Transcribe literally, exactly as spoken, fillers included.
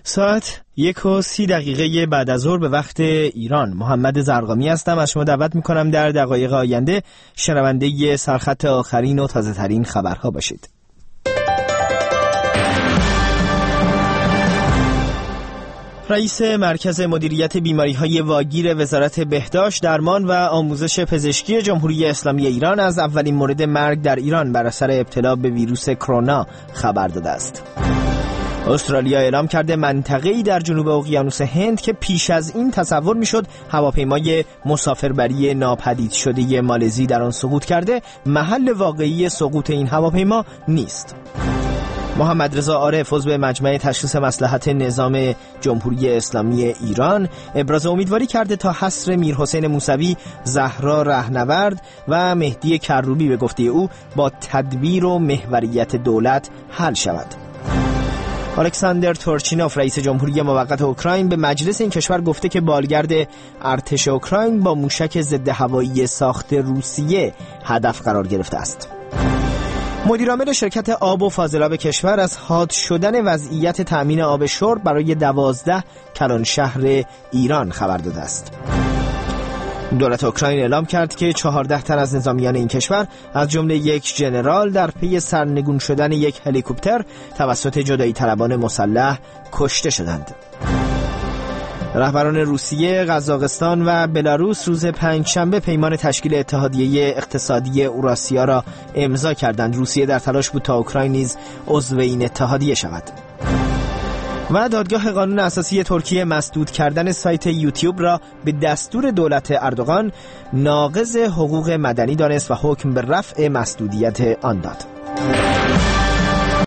ساعت یک و سی دقیقه بعد از ظهر به وقت ایران. محمد زرقامی هستم. از شما دعوت میکنم در دقایق آینده شنونده سرخط آخرین و تازه ترین خبرها باشید. رئیس مرکز مدیریت بیماری‌های واگیر وزارت بهداشت، درمان و آموزش پزشکی جمهوری اسلامی ایران از اولین مورد مرگ در ایران بر اثر ابتلا به ویروس کرونا خبر داده است. استرالیا اعلام کرده منطقه‌ای در جنوب اقیانوس هند که پیش از این تصور میشد هواپیمای مسافربری ناپدید شده مالزی در آن سقوط کرده، محل واقعی سقوط این هواپیما نیست. محمد رضا عارف عضو مجمع تشخیص مصلحت نظام جمهوری اسلامی ایران ابراز امیدواری کرده تا حصر میرحسین موسوی، زهرا رهنورد و مهدی کروبی به گفته او با تدبیر و محوریت دولت حل شود. الکساندر تورچینوف رئیس جمهوری موقت اوکراین به مجلس این کشور گفته که بالگرد ارتش اوکراین با موشک ضد هوایی ساخت روسیه هدف قرار گرفته است. مدیرعامل شرکت آب و فاضلاب کشور از حاد شدن وضعیت تأمین آب شرب برای دوازده کلان شهر ایران خبر داده است. دولت اوکراین اعلام کرد که چهارده تن از نظامیان این کشور از جمله یک ژنرال در پی سرنگون شدن یک هلیکوپتر توسط جدایی طلبان مسلح کشته شدند. رهبران روسیه، قزاقستان و بلاروس روز پنجشنبه پیمان تشکیل اتحادیه اقتصادی اوراسیا را امضا کردند. روسیه در تلاش بود تا اوکراین نیز عضو این اتحادیه شود. و دادگاه قانون اساسی ترکیه مسدود کردن سایت یوتیوب را به دستور دولت اردوغان ناقض حقوق مدنی دانست و حکم به رفع مسدودیت آن داد.